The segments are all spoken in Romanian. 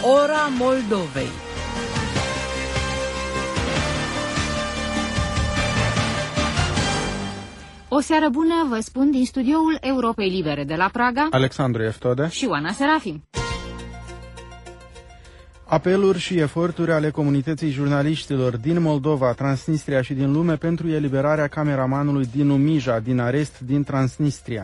Ora Moldovei. O seară bună, vă spun din studioul Europei Libere de la Praga, Alexandru Eftode și Oana Serafim. Apeluri și eforturi ale comunității jurnaliștilor din Moldova, Transnistria și din lume pentru eliberarea cameramanului Dinu Mija din arest din Transnistria.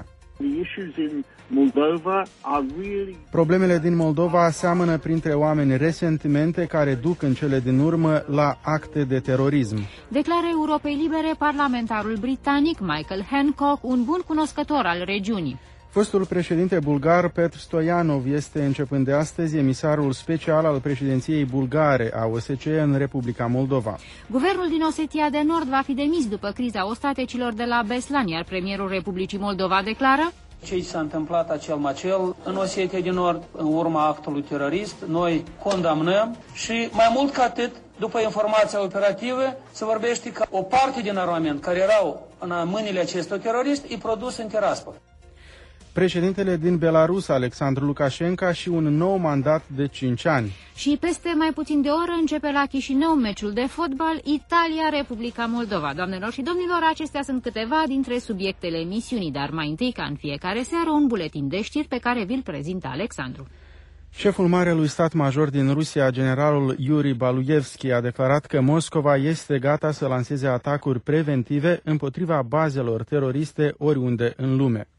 Problemele din Moldova seamănă printre oameni resentimente care duc în cele din urmă la acte de terorism. Declară Europei Libere parlamentarul britanic Michael Hancock, un bun cunoscător al regiunii. Fostul președinte bulgar Petr Stoianov este începând de astăzi emisarul special al președinției bulgare a OSCE în Republica Moldova. Guvernul din Osetia de Nord va fi demis după criza ostatecilor de la Beslan, iar premierul Republicii Moldova declară: ce s-a întâmplat acel macel în Osetia de Nord, în urma actului terorist, noi condamnăm și mai mult ca atât, după informația operativă, se vorbește că o parte din armament care erau în mâinile acestor teroriști e produs în Tiraspol. Președintele din Belarus, Alexandru Lukashenko, și un nou mandat de 5 ani. Și peste mai puțin de o oră începe la Chișinău meciul de fotbal Italia-Republica Moldova. Doamnelor și domnilor, acestea sunt câteva dintre subiectele emisiunii, dar mai întâi, ca în fiecare seară, un buletin de știri pe care vi-l prezintă Alexandru. Șeful Marelui Stat Major din Rusia, generalul Yuri Baluyevski, a declarat că Moscova este gata să lanseze atacuri preventive împotriva bazelor teroriste oriunde în lume.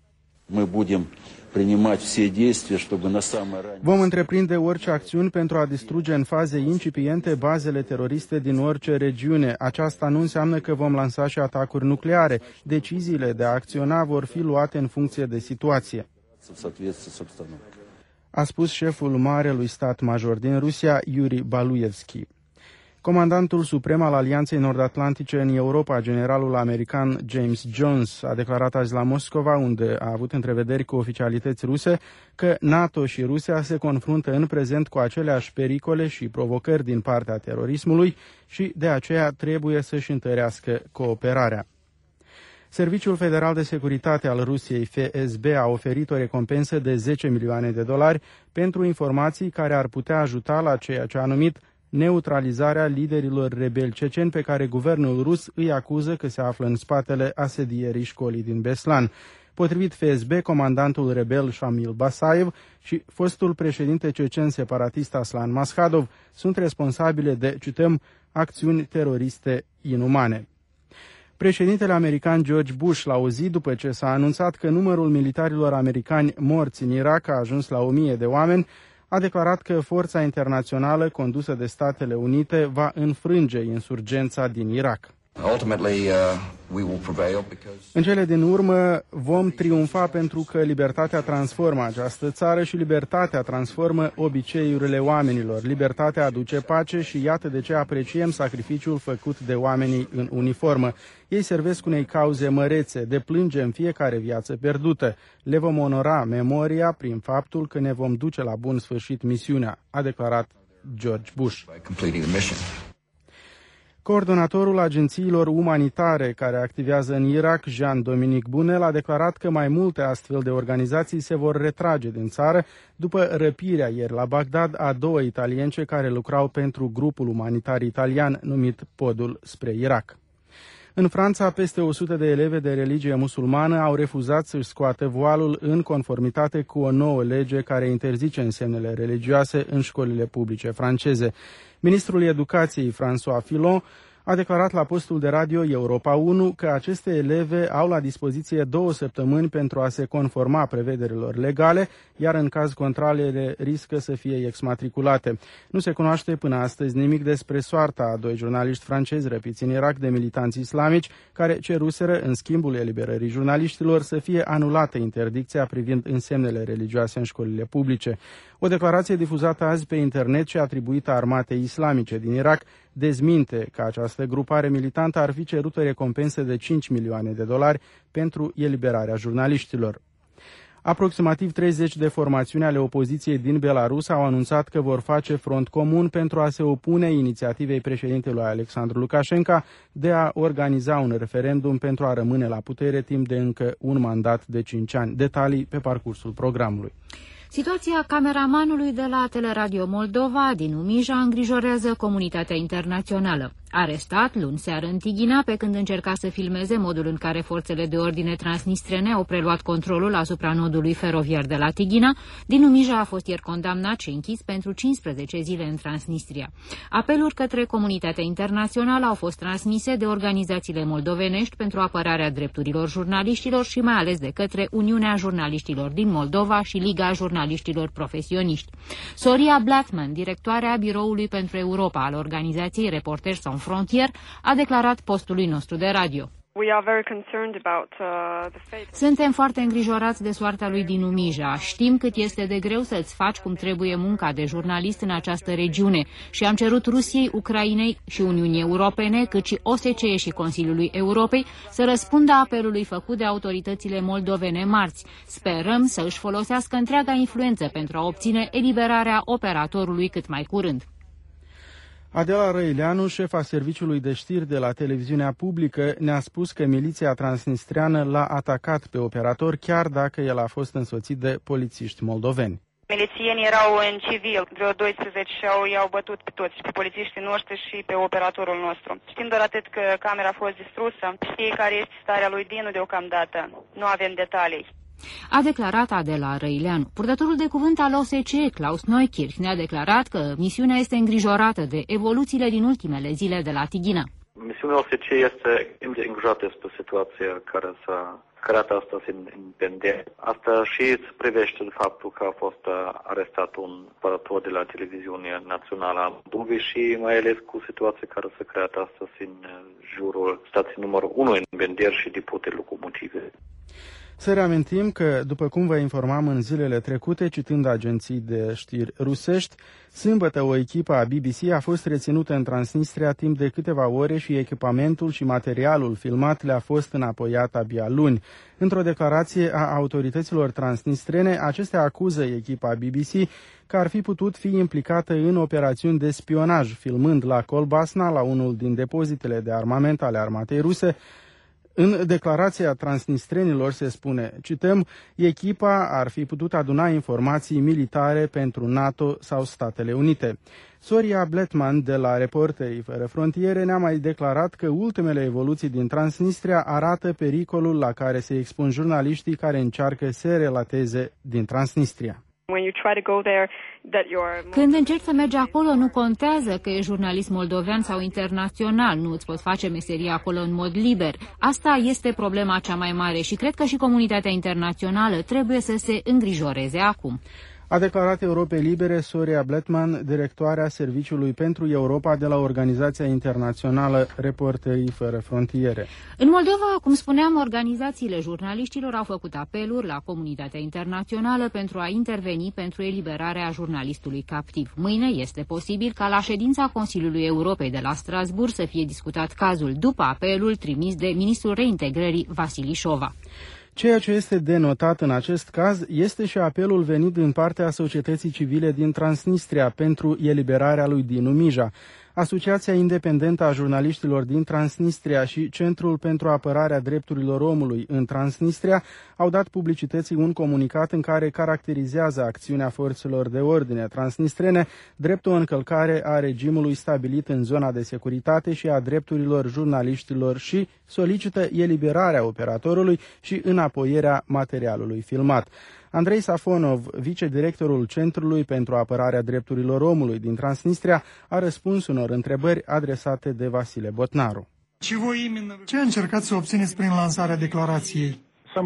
Vom întreprinde orice acțiuni pentru a distruge în faze incipiente bazele teroriste din orice regiune. Aceasta nu înseamnă că vom lansa și atacuri nucleare. Deciziile de a acționa vor fi luate în funcție de situație, a spus șeful Marelui Stat Major din Rusia, Yuri Baluyevski. Comandantul suprem al Alianței Nord-Atlantice în Europa, generalul american James Jones, a declarat azi la Moscova, unde a avut întrevederi cu oficialități ruse, că NATO și Rusia se confruntă în prezent cu aceleași pericole și provocări din partea terorismului și de aceea trebuie să-și întărească cooperarea. Serviciul Federal de Securitate al Rusiei, FSB, a oferit o recompensă de $10 milioane pentru informații care ar putea ajuta la ceea ce a numit neutralizarea liderilor rebeli ceceni pe care guvernul rus îi acuză că se află în spatele asedierii școlii din Beslan. Potrivit FSB, comandantul rebel Shamil Basayev și fostul președinte cecen separatist Aslan Maskhadov sunt responsabile de, cităm, acțiuni teroriste inumane. Președintele american George Bush, la o zi după ce s-a anunțat că numărul militarilor americani morți în Irak a ajuns la 1000 de oameni, a declarat că forța internațională condusă de Statele Unite va înfrânge insurgența din Irak. În cele din urmă vom triumfa pentru că libertatea transformă această țară și libertatea transformă obiceiurile oamenilor. Libertatea aduce pace și iată de ce apreciem sacrificiul făcut de oamenii în uniformă. Ei servesc unei cauze mărețe, deplângem fiecare viață pierdută. Le vom onora memoria prin faptul că ne vom duce la bun sfârșit misiunea, a declarat George Bush. Coordonatorul agențiilor umanitare care activează în Irak, Jean-Dominique Bunel, a declarat că mai multe astfel de organizații se vor retrage din țară după răpirea ieri la Bagdad a 2 italience care lucrau pentru grupul umanitar italian numit Podul spre Irak. În Franța, peste 100 de elevi de religie musulmană au refuzat să-și scoată voalul în conformitate cu o nouă lege care interzice însemnele religioase în școlile publice franceze. Ministrul Educației, François Fillon, a declarat la postul de radio Europa 1 că aceste eleve au la dispoziție 2 săptămâni pentru a se conforma prevederilor legale, iar în caz contrar ele riscă să fie exmatriculate. Nu se cunoaște până astăzi nimic despre soarta a 2 jurnaliști francezi răpiți în Irak de militanți islamici, care ceruseră, în schimbul eliberării jurnaliștilor, să fie anulată interdicția privind însemnele religioase în școlile publice. O declarație difuzată azi pe internet și atribuită armatei islamice din Irak dezminte că această grupare militantă ar fi cerut o recompensă de $5 milioane pentru eliberarea jurnaliștilor. Aproximativ 30 de formațiuni ale opoziției din Belarus au anunțat că vor face front comun pentru a se opune inițiativei președintelui Alexandru Lukashenko de a organiza un referendum pentru a rămâne la putere timp de încă un mandat de 5 ani. Detalii pe parcursul programului. Situația cameramanului de la Teleradio Moldova din Numija îngrijorează comunitatea internațională. Arestat luni seară în Tighina pe când încerca să filmeze modul în care forțele de ordine transnistrene au preluat controlul asupra nodului feroviar de la Tighina, din Numija a fost ieri condamnat și închis pentru 15 zile în Transnistria. Apeluri către comunitatea internațională au fost transmise de organizațiile moldovenești pentru apărarea drepturilor jurnaliștilor și mai ales de către Uniunea Jurnaliștilor din Moldova și Liga Jurnaliștilor Profesioniști. Soria Blattman, directoarea Biroului pentru Europa al organizației Reporteri Sans Frontières, a declarat postului nostru de radio. Suntem foarte îngrijorați de soarta lui din Numija. Știm cât este de greu să-ți faci cum trebuie munca de jurnalist în această regiune și am cerut Rusiei, Ucrainei și Uniunii Europene, cât și OSCE și Consiliului Europei să răspundă apelului făcut de autoritățile moldovene marți. Sperăm să își folosească întreaga influență pentru a obține eliberarea operatorului cât mai curând. Adela Răileanu, șefa serviciului de știri de la televiziunea publică, ne-a spus că miliția transnistreană l-a atacat pe operator, chiar dacă el a fost însoțit de polițiști moldoveni. Milițienii erau în civil, vreo 12 și i-au bătut pe toți, pe polițiștii noștri și pe operatorul nostru. Știm doar atât că camera a fost distrusă. Știi care este starea lui Dinu deocamdată. Nu avem detalii. A declarat Adela Răileanu. Purtătorul de cuvânt al OSCE, Klaus Neukirch, ne-a declarat că misiunea este îngrijorată de evoluțiile din ultimele zile de la Tighina. Misiunea OSCE este îngrijorată despre situația care s-a creat astăzi în Bender. Asta și se privește de faptul că a fost arestat un operator de la televiziunea națională a Moldovei și mai ales cu situația care s-a creat astăzi în jurul stației numărul 1 în Bender și depote locomotive. Să reamintim că, după cum vă informam în zilele trecute, citând agenții de știri rusești, sâmbătă o echipă a BBC a fost reținută în Transnistria timp de câteva ore și echipamentul și materialul filmat le-a fost înapoiat abia luni. Într-o declarație a autorităților transnistrene, acestea acuză echipa BBC că ar fi putut fi implicată în operațiuni de spionaj, filmând la Kolbasna, la unul din depozitele de armament ale armatei ruse. În declarația transnistrenilor se spune, cităm, echipa ar fi putut aduna informații militare pentru NATO sau Statele Unite. Soria Blattman de la Reporterii Fără Frontiere ne-a mai declarat că ultimele evoluții din Transnistria arată pericolul la care se expun jurnaliștii care încearcă să relateze din Transnistria. Când încerci să mergi acolo, nu contează că e jurnalist moldovean sau internațional, nu îți poți face meseria acolo în mod liber. Asta este problema cea mai mare și cred că și comunitatea internațională trebuie să se îngrijoreze acum. A declarat Europei Libere Soria Blattman, directoarea Serviciului pentru Europa de la Organizația Internațională Reporterii Fără Frontiere. În Moldova, cum spuneam, organizațiile jurnaliștilor au făcut apeluri la comunitatea internațională pentru a interveni pentru eliberarea jurnalistului captiv. Mâine este posibil ca la ședința Consiliului Europei de la Strasbourg să fie discutat cazul după apelul trimis de ministrul reintegrării Vasili Șova. Ceea ce este de notat în acest caz este și apelul venit din partea societății civile din Transnistria pentru eliberarea lui Dinu Mija. Asociația Independentă a Jurnaliștilor din Transnistria și Centrul pentru Apărarea Drepturilor Omului în Transnistria au dat publicității un comunicat în care caracterizează acțiunea forțelor de ordine transnistrene drept o încălcare a regimului stabilit în zona de securitate și a drepturilor jurnaliștilor și solicită eliberarea operatorului și înapoierea materialului filmat. Andrei Safonov, vicedirectorul Centrului pentru Apărarea Drepturilor Omului din Transnistria, a răspuns unor întrebări adresate de Vasile Botnaru. Ce încercați să obțineți prin lansarea declarației?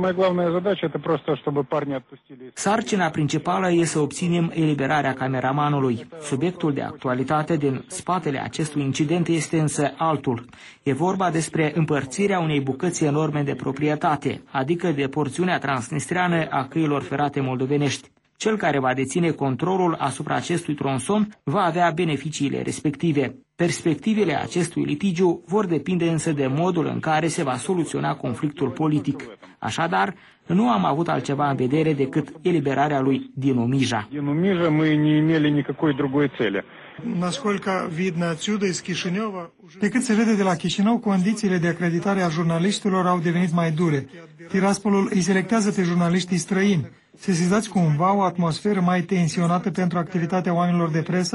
Sarcina principală este să obținem eliberarea cameramanului. Subiectul de actualitate din spatele acestui incident este însă altul. E vorba despre împărțirea unei bucăți enorme de proprietate, adică de porțiunea transnistreană a căilor ferate moldovenești. Cel care va deține controlul asupra acestui tronson va avea beneficiile respective. Perspectivele acestui litigiu vor depinde însă de modul în care se va soluționa conflictul politic. Așadar, nu am avut altceva în vedere decât eliberarea lui Dinu Mija. Pe cât se vede de la Chișinău, condițiile de acreditare a jurnaliștilor au devenit mai dure. Tiraspolul îi selectează pe jurnaliștii străini. Sesizați cumva o atmosferă mai tensionată pentru activitatea oamenilor de presă?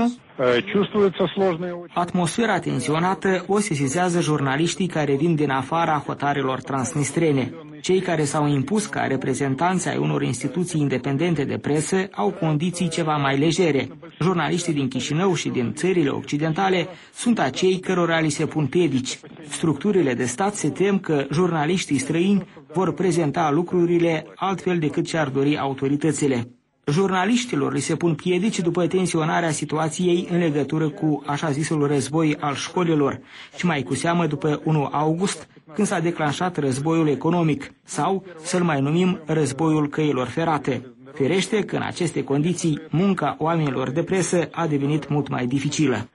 Atmosfera tensionată o sesizează jurnaliștii care vin din afara hotarelor transnistrene. Cei care s-au impus ca reprezentanți ai unor instituții independente de presă au condiții ceva mai legere. Jurnaliștii din Chișinău și din țările occidentale sunt acei cărora li se pun piedici. Structurile de stat se tem că jurnaliștii străini vor prezenta lucrurile altfel decât ce-ar dori autoritățile. Jurnaliștilor li se pun piedici după tensionarea situației în legătură cu așa zisul război al școlilor și mai cu seamă după 1 august, când s-a declanșat războiul economic sau, să-l mai numim, războiul căilor ferate. Firește că în aceste condiții munca oamenilor de presă a devenit mult mai dificilă.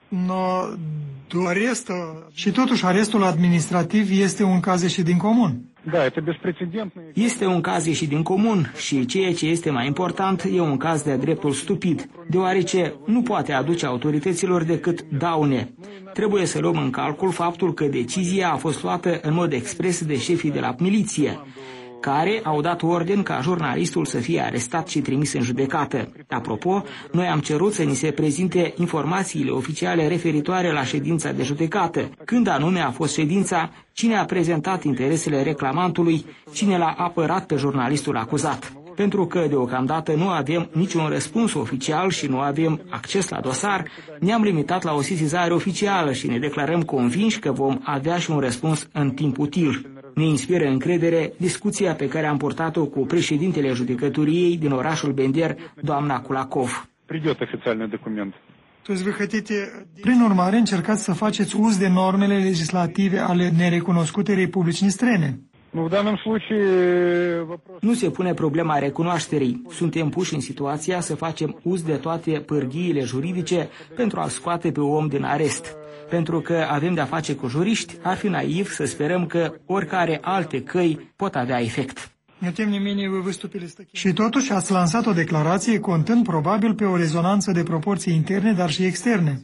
Și totuși arestul administrativ este un caz ieșit din comun. Este un caz ieșit din comun și ceea ce este mai important e un caz de-a dreptul stupid, deoarece nu poate aduce autorităților decât daune. Trebuie să luăm în calcul faptul că decizia a fost luată în mod expres de șefii de la miliție, care au dat ordin ca jurnalistul să fie arestat și trimis în judecată. Apropo, noi am cerut să ni se prezinte informațiile oficiale referitoare la ședința de judecată, când anume a fost ședința, cine a prezentat interesele reclamantului, cine l-a apărat pe jurnalistul acuzat. Pentru că deocamdată nu avem niciun răspuns oficial și nu avem acces la dosar, ne-am limitat la o sesizare oficială și ne declarăm convinși că vom avea și un răspuns în timp util. Ne inspiră încredere discuția pe care am purtat-o cu președintele judecătoriei din orașul Bender, doamna Kulakov. Prin urmare, încercați să faceți uz de normele legislative ale nerecunoscutei Republici Nistrene. Nu se pune problema recunoașterii. Suntem puși în situația să facem uz de toate pârghiile juridice pentru a-l scoate pe om din arest. Pentru că avem de-a face cu juriști, ar fi naiv să sperăm că oricare alte căi pot avea efect. Și totuși ați lansat o declarație contând probabil pe o rezonanță de proporții interne, dar și externe.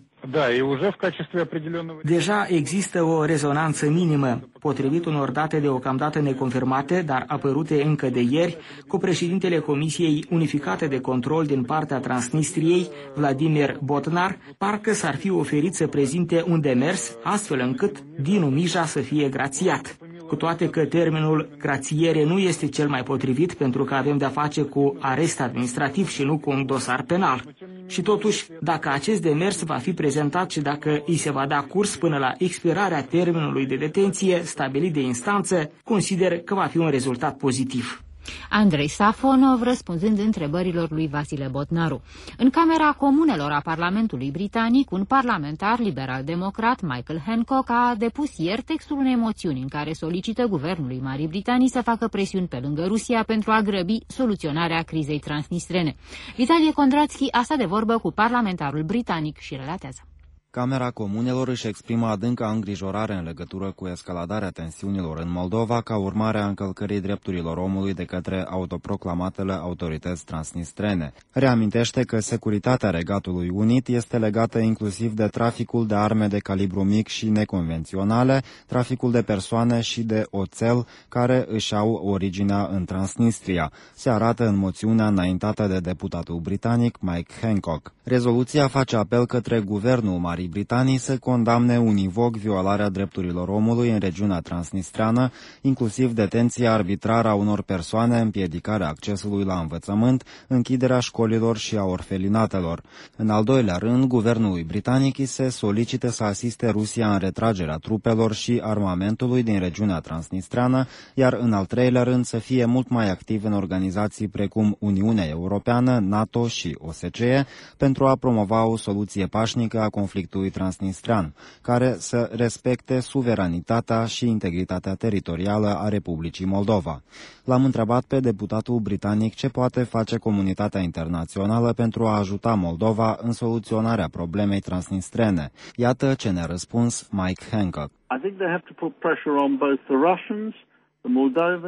Deja există o rezonanță minimă, potrivit unor date deocamdată neconfirmate, dar apărute încă de ieri, cu președintele Comisiei Unificate de Control din partea Transnistriei, Vladimir Botnar, parcă s-ar fi oferit să prezinte un demers, astfel încât Dinu Mija să fie grațiat. Cu toate că termenul grațiere nu este cel mai potrivit pentru că avem de-a face cu arest administrativ și nu cu un dosar penal. Și totuși, dacă acest demers va fi prezentat și dacă îi se va da curs până la expirarea termenului de detenție stabilit de instanță, consider că va fi un rezultat pozitiv. Andrei Safonov răspunzând întrebărilor lui Vasile Botnaru. În Camera Comunelor a Parlamentului Britanic, un parlamentar liberal-democrat, Michael Hancock, a depus ieri textul unei moțiuni în care solicită guvernului Marii Britanii să facă presiuni pe lângă Rusia pentru a grăbi soluționarea crizei transnistrene. Vitalie Kondratski a stat de vorbă cu parlamentarul britanic și relatează. Camera Comunelor își exprimă adânca îngrijorare în legătură cu escaladarea tensiunilor în Moldova ca urmare a încălcării drepturilor omului de către autoproclamatele autorități transnistrene. Reamintește că securitatea Regatului Unit este legată inclusiv de traficul de arme de calibru mic și neconvenționale, traficul de persoane și de oțel care își au originea în Transnistria. Se arată în moțiunea înaintată de deputatul britanic Mike Hancock. Rezoluția face apel către guvernul Marii Britanii să condamne univoc violarea drepturilor omului în regiunea transnistreană, inclusiv detenția arbitrară a unor persoane, împiedicarea accesului la învățământ, închiderea școlilor și a orfelinatelor. În al doilea rând, guvernului britanic îi se solicită să asiste Rusia în retragerea trupelor și armamentului din regiunea transnistreană, iar în al treilea rând să fie mult mai activ în organizații precum Uniunea Europeană, NATO și OSCE pentru a promova o soluție pașnică a conflictului transnistrean, care să respecte suveranitatea și integritatea teritorială a Republicii Moldova. L-am întrebat pe deputatul britanic ce poate face comunitatea internațională pentru a ajuta Moldova în soluționarea problemei transnistrene. Iată ce ne-a răspuns Mike Hancock. I think they have to put pressure on both the Russians, the Moldovans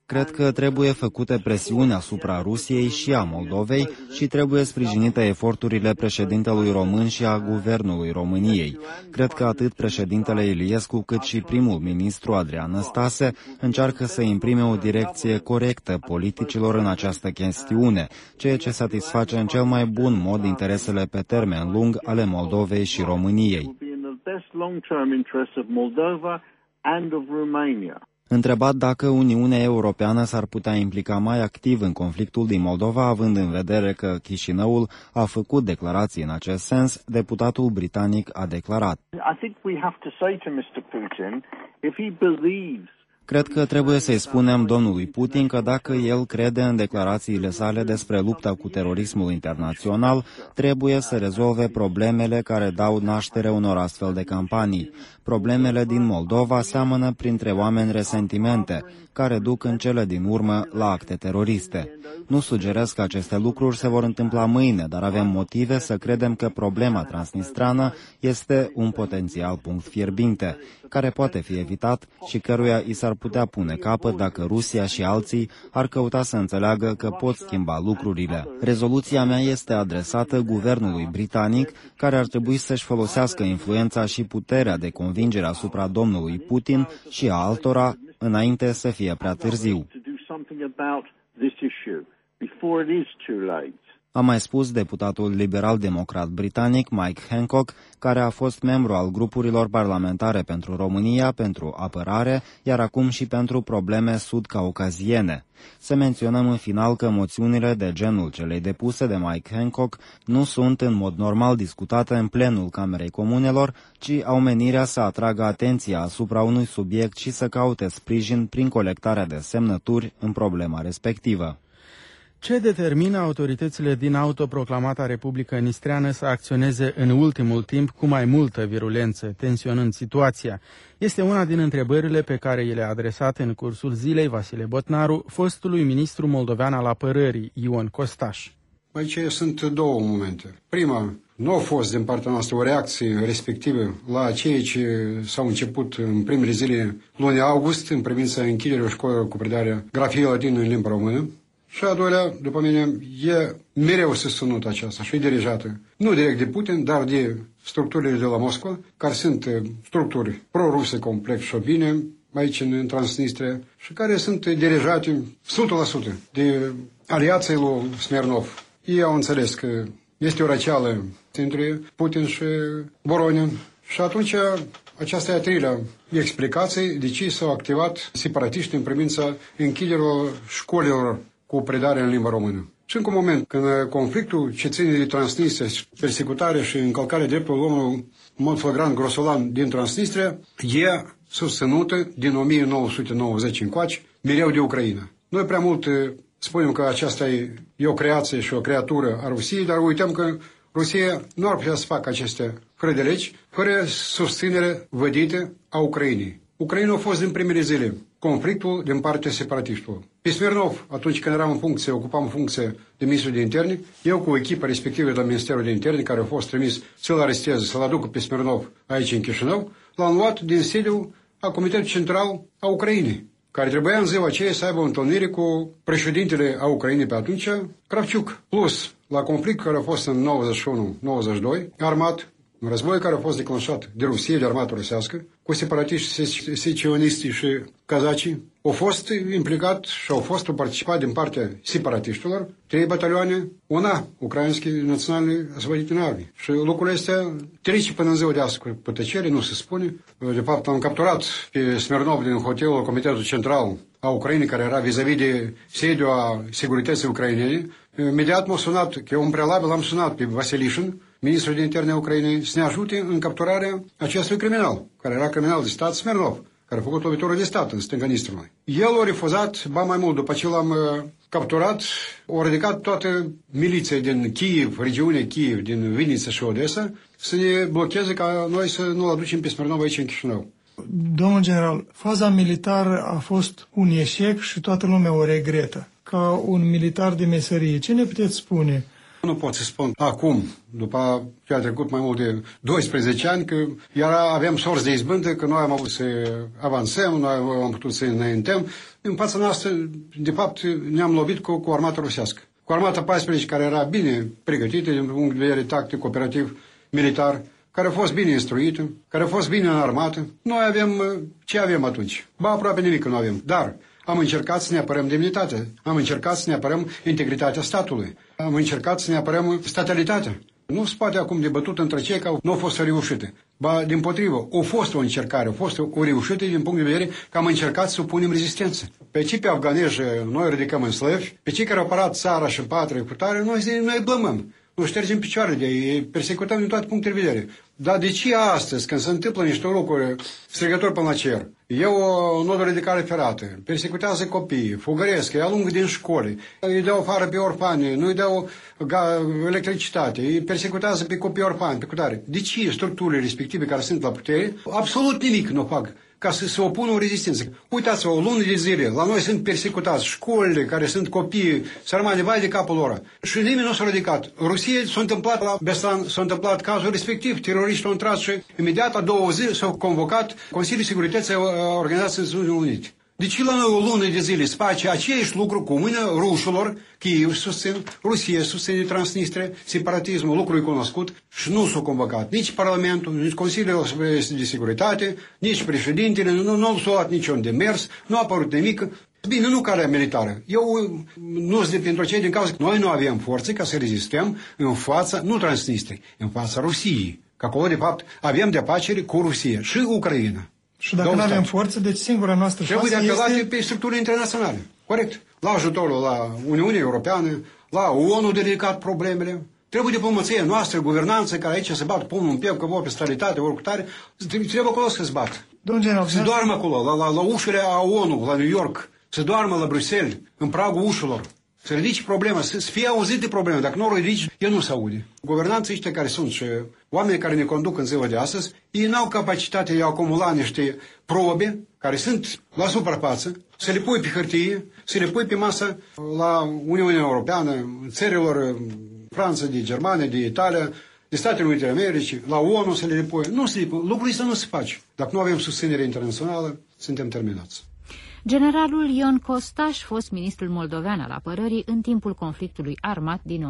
Cred că trebuie făcute presiuni asupra Rusiei și a Moldovei și trebuie sprijinite eforturile președintelui român și a guvernului României. Cred că atât președintele Iliescu cât și primul ministru Adrian Năstase încearcă să imprime o direcție corectă politicilor în această chestiune, ceea ce satisface în cel mai bun mod interesele pe termen lung ale Moldovei și României. Întrebat dacă Uniunea Europeană s-ar putea implica mai activ în conflictul din Moldova, având în vedere că Chișinăul a făcut declarații în acest sens, deputatul britanic a declarat: Cred că trebuie să-i spunem domnului Putin că dacă el crede în declarațiile sale despre lupta cu terorismul internațional, trebuie să rezolve problemele care dau naștere unor astfel de campanii. Problemele din Moldova seamănă printre oameni resentimente, care duc în cele din urmă la acte teroriste. Nu sugerez că aceste lucruri se vor întâmpla mâine, dar avem motive să credem că problema transnistrană este un potențial punct fierbinte, care poate fi evitat și căruia i s-ar putea pune capăt dacă Rusia și alții ar căuta să înțeleagă că pot schimba lucrurile. Rezoluția mea este adresată guvernului britanic, care ar trebui să-și folosească influența și puterea de convingere asupra domnului Putin și a altora înainte să fie prea târziu. A mai spus deputatul liberal-democrat britanic Mike Hancock, care a fost membru al grupurilor parlamentare pentru România, pentru apărare, iar acum și pentru probleme sud-caucaziene. Să menționăm în final că moțiunile de genul celei depuse de Mike Hancock nu sunt în mod normal discutate în plenul Camerei Comunelor, ci au menirea să atragă atenția asupra unui subiect și să caute sprijin prin colectarea de semnături în problema respectivă. Ce determină autoritățile din autoproclamata Republică Nistreană să acționeze în ultimul timp cu mai multă virulență, tensionând situația? Este una din întrebările pe care i le-a adresat în cursul zilei Vasile Botnaru, fostului ministru moldovean al apărării, Ion Costaș. Aici sunt două momente. Prima, nu a fost din partea noastră o reacție respectivă la ceea ce s-au început în primele zile lunii august în privința închiderii școlilor cu predarea grafiei latină în limba română. Și a doilea, după mine, e mereu susținută aceasta și e dirijată, nu direct de Putin, dar de structurile de la Moscova, care sunt structuri pro-ruse complet și bine aici în Transnistria și care sunt dirijate 100% de aliații lui Smirnov. Ei au înțeles că este o răceală între Putin și Voronin și atunci aceasta e a treilea explicație de ce s-au activat separatiști în privința închiderilor școlilor cu predare în limba română. Și încă un moment, când conflictul ce ține de Transnistria, persecutare și încălcarea drepturilor omului în mod flagrant grosolan din Transnistria, e susținută din 1990 încoace, mereu de Ucraina. Noi prea mult spunem că aceasta e o creație și o creatură a Rusiei, dar uităm că Rusia nu ar putea să facă aceste fără de legi, fără susținere vădită a Ucrainei. Ucraina a fost din primele zile conflictul din partea separatiștilor. Pe Smirnov, atunci când eram în funcție, ocupam funcție de ministru de interne, eu cu echipa respectivă de la Ministerul de Interne, care a fost trimis să-l aresteze, să-l aducă pe Smirnov aici în Chișinău, l-am luat din sediul a Comitetului Central a Ucrainei, care trebuia în ziua aceea să aibă o întâlnire cu președintele a Ucrainei pe atunci, Kravciuk. Plus, la conflict care a fost în 91-92, armat, un război care a fost declanșat de Rusie, de armata rusească, cu separatiști secioniști și cazacii, au fost implicat și au fost participat din partea separatiștilor 3 batalioane, una ucrainske naționale освободительной armii. Și lucrul este trece până în ziua de astăzi cu tăcere, nu se spune. De fapt, am capturat pe Smirnov din hotelul Comitetul Central a Ucrainei, care era vis-a-vis de sediul a securității ucrainene. Imediat m-a sunat, că eu în prealabil am sunat pe Vasilișin, ministrul de interne a Ucrainei, să ne ajute în capturarea acestui criminal, care era criminal de stat, Smirnov, care a făcut lovitură de stat în stânga Nistrului. El a refuzat, ba mai mult, după ce l-am capturat, a ridicat toată miliția din Kiev, regiunea Kiev, din Vinița și Odessa, să ne blocheze ca noi să nu-l aducem pe Smirnov aici în Chișinău. Domnul general, faza militară a fost un eșec și toată lumea o regretă. Ca un militar de meserie, ce ne puteți spune? Nu pot să spun acum, după ce a trecut mai mult de 12 ani, că iar avem sorți de izbândă, că noi am avut să avansăm, noi am putut să înaintăm. În fața noastră, de fapt, ne-am lovit cu armata rusească. Cu armata 14, care era bine pregătită din punct de vedere tactic, operativ, militar, care a fost bine instruită, care a fost bine înarmată. Noi avem ce avem atunci? Ba, aproape nimic nu avem, dar am încercat să ne apărăm demnitatea, am încercat să ne apărăm integritatea statului, am încercat să ne apărăm statalitatea. Nu se poate acum de bătut între cei care nu au fost reușite. Ba, dimpotrivă, a fost o încercare, a fost o reușită din punct de vedere că am încercat să opunem rezistență. Pe cei pe afganești noi ridicăm în slăvi, pe cei care au apărat țara și patria cu tare, noi blămăm. Nu ștergem picioarele de ei, persecutăm din toate punctele de vedere. Dar de ce astăzi, când se întâmplă niște lucruri strigători până la cer, eu o nodă de cale ferată, persecutează copiii, fugăresc, îi alungă din școli, îi dau afară pe orfani, nu îi dau electricitate, îi persecutează pe copii orfani, pe cutare. De ce structurile respective care sunt la putere, absolut nimic nu fac ca să se opună o rezistență. Uitați-vă, o lună de zile, la noi sunt persecutați școlile care sunt copii sărmani vai de capul lor. Și nimeni nu s-a ridicat. Rusia s-a întâmplat la Beslan, s-a întâmplat cazul respectiv, teroriștii au intrat și imediat a 2 zile s-au convocat Consiliul Securității a Organizației Națiunilor Unite. Deci la noi o lună de zile se face aceeași lucru cu mâna rușilor, Kiev susțin, Rusia susține Transnistria, separatismul, lucru cunoscut și nu s-a convocat nici Parlamentul, nici Consiliul de Securitate, nici președintele, nu s-a luat niciun demers, nu a apărut nimic. Bine, nu calea militară. Eu nu sunt pentru cei din cauza că noi nu avem forțe ca să rezistăm în fața, nu Transnistriei, în fața Rusiei. Că acolo, de fapt, avem de afacere cu Rusia și Ucraina. Și dacă nu avem forță, deci singura noastră șansă trebuie de apelate pe structurile internaționale. Corect. La ajutorul la Uniunea Europeană, la ONU de ridicat problemele. Trebuie diplomația noastră, guvernanță, care aici se bat pumnul în piept, că vor pe stabilitate, ori cu tare, trebuie acolo să se bat. Se doarmă acolo, la ușile a ONU, la New York, se doarmă la Bruxelles, în pragul ușilor. Să ridici problema, să fie auzite probleme. Dacă nu o ridici, el nu se aude. Guvernanții ăștia care sunt și oamenii care ne conduc în ziua de astăzi, ei n-au capacitatea de a acumula niște probe care sunt la suprafață, să le pui pe hârtie, să le pui pe masă la Uniunea Europeană, țărilor Franța, de Germania, de Italia, de Statele Unite ale Americii, la ONU să le pui. Nu se le pui. Lucrul ăsta nu se face. Dacă nu avem susținere internațională, suntem terminați. Generalul Ion Costaș, fost ministrul moldovean al apărării în timpul conflictului armat din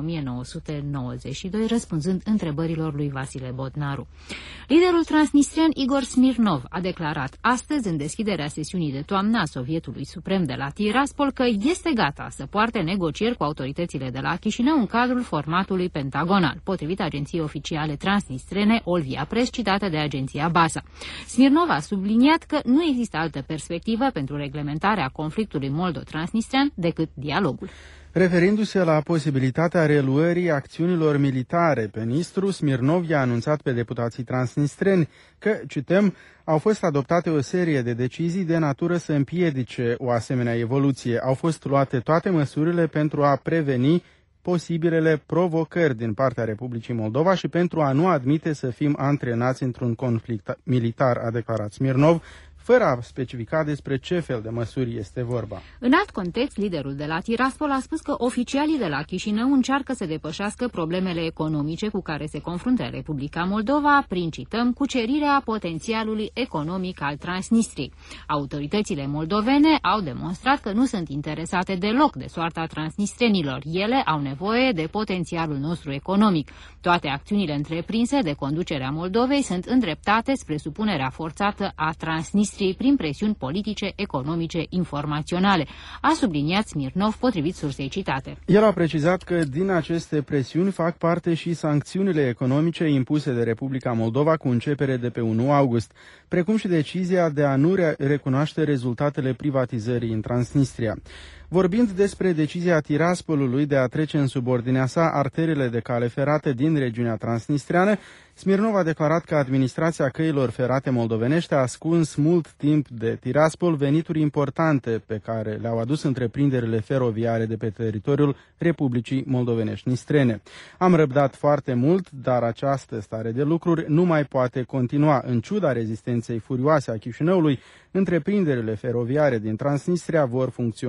1992, răspunzând întrebărilor lui Vasile Botnaru. Liderul transnistrian Igor Smirnov a declarat astăzi, în deschiderea sesiunii de toamnă a Sovietului Suprem de la Tiraspol, că este gata să poarte negocieri cu autoritățile de la Chișinău în cadrul formatului pentagonal, potrivit agenției oficiale transnistrene Olvia Press, citată de agenția BASA. Smirnov a subliniat că nu există altă perspectivă pentru reglementarea conflictului moldo-transnistrian decât dialogul. Referindu-se la posibilitatea reluării acțiunilor militare pe Nistru, Smirnov i-a anunțat pe deputații transnistreni că, cităm, au fost adoptate o serie de decizii de natură să împiedice o asemenea evoluție. Au fost luate toate măsurile pentru a preveni posibilele provocări din partea Republicii Moldova și pentru a nu admite să fim antrenați într-un conflict militar, a declarat Smirnov, fără a specifica despre ce fel de măsuri este vorba. În alt context, liderul de la Tiraspol a spus că oficialii de la Chișinău încearcă să depășească problemele economice cu care se confruntă Republica Moldova prin, cităm, cucerirea potențialului economic al Transnistriei. Autoritățile moldovene au demonstrat că nu sunt interesate deloc de soarta transnistrenilor. Ele au nevoie de potențialul nostru economic. Toate acțiunile întreprinse de conducerea Moldovei sunt îndreptate spre supunerea forțată a Transnistriei prin presiuni politice, economice, informaționale, a subliniat Smirnov, potrivit sursei citate. El a precizat că din aceste presiuni fac parte și sancțiunile economice impuse de Republica Moldova cu începere de pe 1 august, precum și decizia de a nu recunoaște rezultatele privatizării în Transnistria. Vorbind despre decizia Tiraspolului de a trece în subordinea sa arterele de cale ferată din regiunea transnistreană, Smirnov a declarat că administrația căilor ferate moldovenești a ascuns mult timp de Tiraspol venituri importante pe care le-au adus întreprinderile feroviare de pe teritoriul Republicii Moldovenești Nistrene. Am răbdat foarte mult, dar această stare de lucruri nu mai poate continua. În ciuda rezistenței furioase a Chișinăului, întreprinderile feroviare din Transnistria vor funcționa pe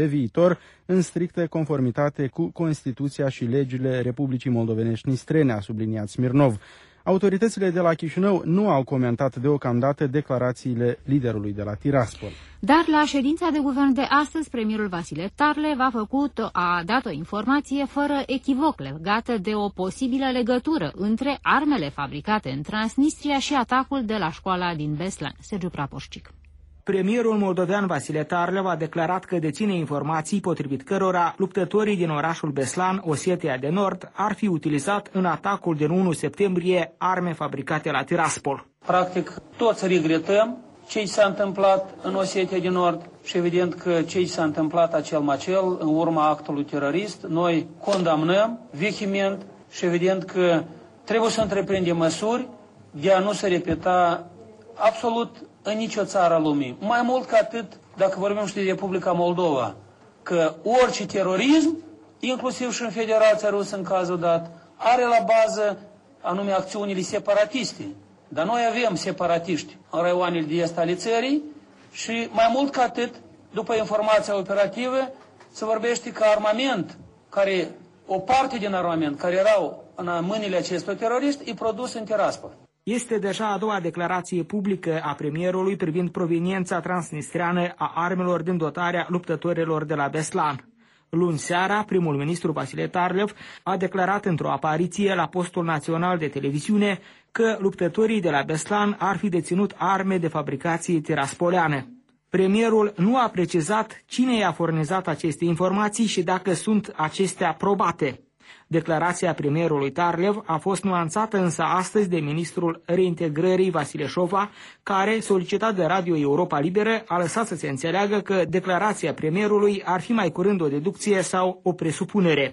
viitor, în strictă conformitate cu Constituția și legile Republicii Moldovenești-Nistrene, a subliniat Smirnov. Autoritățile de la Chișinău nu au comentat deocamdată declarațiile liderului de la Tiraspol. Dar la ședința de guvern de astăzi, premierul Vasile Tarlev a dat o informație fără echivoc legată de o posibilă legătură între armele fabricate în Transnistria și atacul de la școala din Beslan. Sergiu Prapoșcic. Premierul moldovean Vasile Tarlev a declarat că deține informații potrivit cărora luptătorii din orașul Beslan, Osetia de Nord, ar fi utilizat în atacul din 1 septembrie arme fabricate la Tiraspol. Practic, toți regretăm ce s-a întâmplat în Osetia de Nord și evident că ce s-a întâmplat acel macel în urma actului terorist, noi condamnăm vehement și evident că trebuie să întreprindem măsuri de a nu se repeta absolut în nicio țară a lumii. Mai mult ca atât, dacă vorbim și de Republica Moldova, că orice terorism, inclusiv și în Federația Rusă în cazul dat, are la bază anume acțiunile separatiste. Dar noi avem separatiști în raioanele de est ale țării și mai mult ca atât, după informația operativă, se vorbește că armament, o parte din armament care erau în mâinile acestor teroriști, e produs în Tiraspol. Este deja a doua declarație publică a premierului privind proveniența transnistreană a armelor din dotarea luptătorilor de la Beslan. Luni seara, primul ministru Vasile Tarlev a declarat într-o apariție la postul național de televiziune că luptătorii de la Beslan ar fi deținut arme de fabricație tiraspoleană. Premierul nu a precizat cine i-a furnizat aceste informații și dacă sunt acestea probate. Declarația premierului Tarlev a fost nuanțată însă astăzi de ministrul reintegrării Vasile Șova, care, solicitat de Radio Europa Liberă, a lăsat să se înțeleagă că declarația premierului ar fi mai curând o deducție sau o presupunere.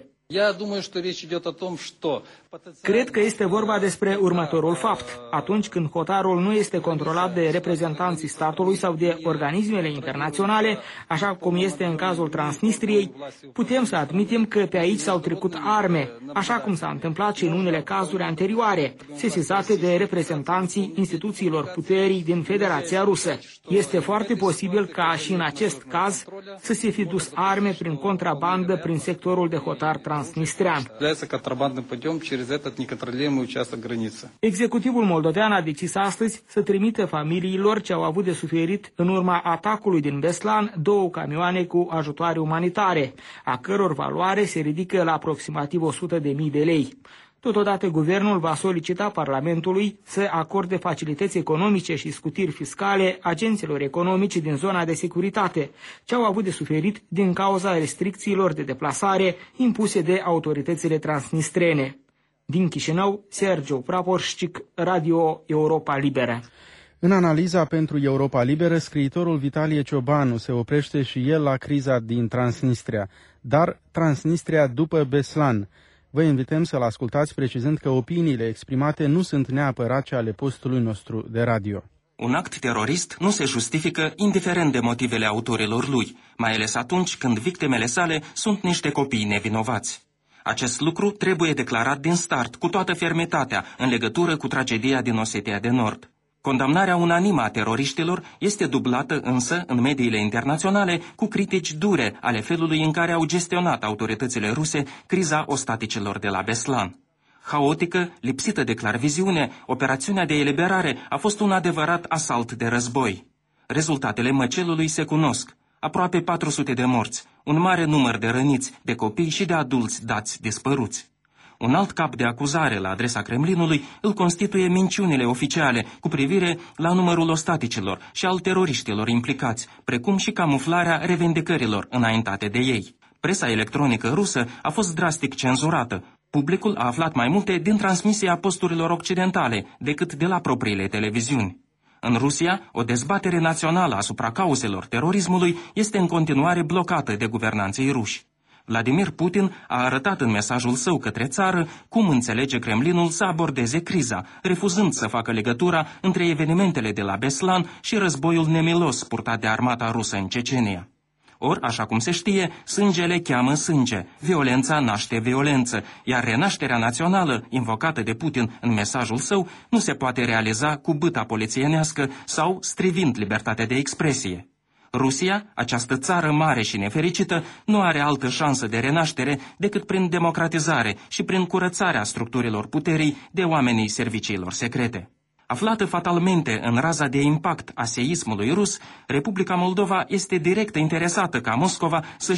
Cred că este vorba despre următorul fapt. Atunci când hotarul nu este controlat de reprezentanții statului sau de organismele internaționale, așa cum este în cazul Transnistriei, putem să admitem că pe aici s-au trecut arme, așa cum s-a întâmplat și în unele cazuri anterioare, sesizate de reprezentanții instituțiilor puterii din Federația Rusă. Este foarte posibil ca și în acest caz să se fi dus arme prin contrabandă prin sectorul de hotar transnistrean. Executivul moldovean a decis astăzi să trimită familiilor ce au avut de suferit în urma atacului din Beslan 2 camioane cu ajutoare umanitare, a căror valoare se ridică la aproximativ 100.000 de lei. Totodată, guvernul va solicita Parlamentului să acorde facilități economice și scutiri fiscale agenților economici din zona de securitate, ce au avut de suferit din cauza restricțiilor de deplasare impuse de autoritățile transnistrene. Din Chișinău, Sergiu Prapoșcic, Radio Europa Liberă. În analiza pentru Europa Liberă, scriitorul Vitalie Ciobanu se oprește și el la criza din Transnistria, dar Transnistria după Beslan. Vă invităm să-l ascultați precizând că opiniile exprimate nu sunt neapărat cele ale postului nostru de radio. Un act terorist nu se justifică indiferent de motivele autorilor lui, mai ales atunci când victimele sale sunt niște copii nevinovați. Acest lucru trebuie declarat din start cu toată fermitatea în legătură cu tragedia din Osetia de Nord. Condamnarea unanimă a teroriștilor este dublată însă în mediile internaționale cu critici dure ale felului în care au gestionat autoritățile ruse criza ostaticilor de la Beslan. Haotică, lipsită de clarviziune, operațiunea de eliberare a fost un adevărat asalt de război. Rezultatele măcelului se cunosc. Aproape 400 de morți, un mare număr de răniți, de copii și de adulți dați dispăruți. Un alt cap de acuzare la adresa Kremlinului îl constituie minciunile oficiale cu privire la numărul ostaticilor și al teroriștilor implicați, precum și camuflarea revendicărilor înaintate de ei. Presa electronică rusă a fost drastic cenzurată. Publicul a aflat mai multe din transmisia posturilor occidentale decât de la propriile televiziuni. În Rusia, o dezbatere națională asupra cauzelor terorismului este în continuare blocată de guvernanții ruși. Vladimir Putin a arătat în mesajul său către țară cum înțelege Kremlinul să abordeze criza, refuzând să facă legătura între evenimentele de la Beslan și războiul nemilos purtat de armata rusă în Cecenia. Ori, așa cum se știe, sângele cheamă sânge, violența naște violență, iar renașterea națională, invocată de Putin în mesajul său, nu se poate realiza cu bâta polițienească sau strivind libertatea de expresie. Rusia, această țară mare și nefericită, nu are altă șansă de renaștere decât prin democratizare și prin curățarea structurilor puterii de oamenii serviciilor secrete. Aflată fatalmente în raza de impact a seismului rus, Republica Moldova este direct interesată ca Moscova să